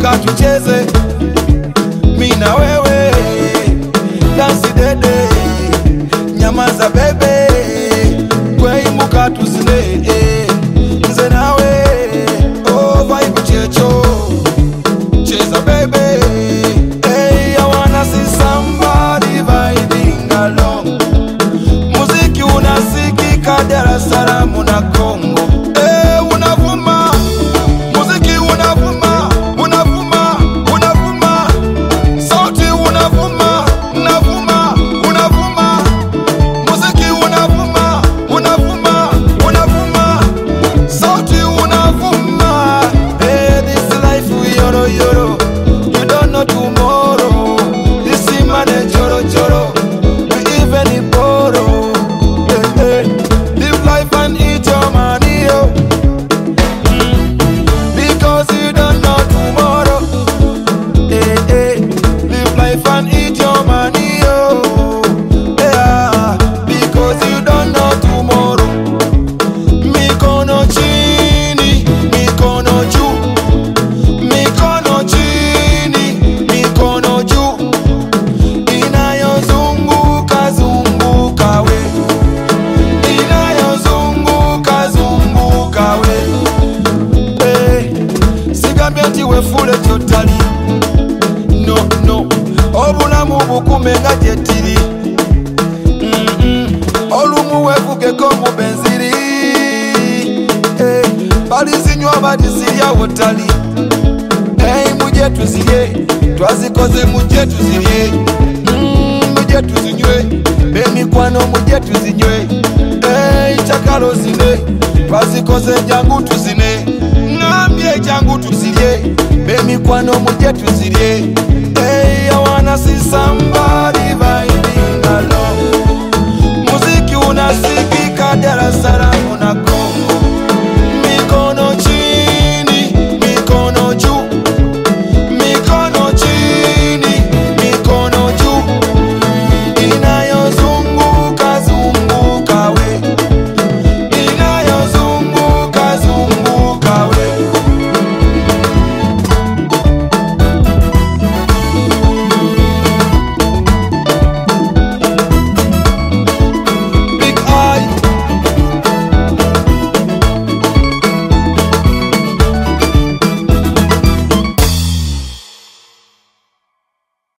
inuka tucheze mimi na wewe, dance dede, nyamaza bebe, kwe inuka tuzine nze nawe, oh vibe checho, cheza bebe. Hey, I wanna see somebody vibing along. Muziki unasikika Dar es Salaam na Kongo. Hey, unavuma muziki, unavuma, unavuma, unavuma, sauti unavuma, unavuma, unavuma, muziki unavuma, unavuma, unavuma, sauti unavuma. Hey, this life yoro yoro, you don't know tomorrow. This man joro joro, we even borrow. Hey, hey. Live life and eat your money, yo. Because you don't know tomorrow. Hey, hey. Live life and eat your money, yo. Yeah. Because you don't know tomorrow. Mikono chini, mikono juu, mikono chini, mikono juu, inayozunguka zunguka we, inayozunguka zunguka we. Hey, sigambye nti wefule totally, no no, obulamu bukumenga jetiri, olumu wevugeko mu benziri. Hey, balizinywa badisirya wotali. Hey, muje tuzirye, twazikoze muje tuzirye, muje tuzinywe, bemikwano muje tuzinywe. Hey, chakalo zine, twazikoze jangu tuzine, ngambye jangu tuzirye, bemikwano muje tuzirye. Hey, I wanna see somebody vibing along. Muziki unasi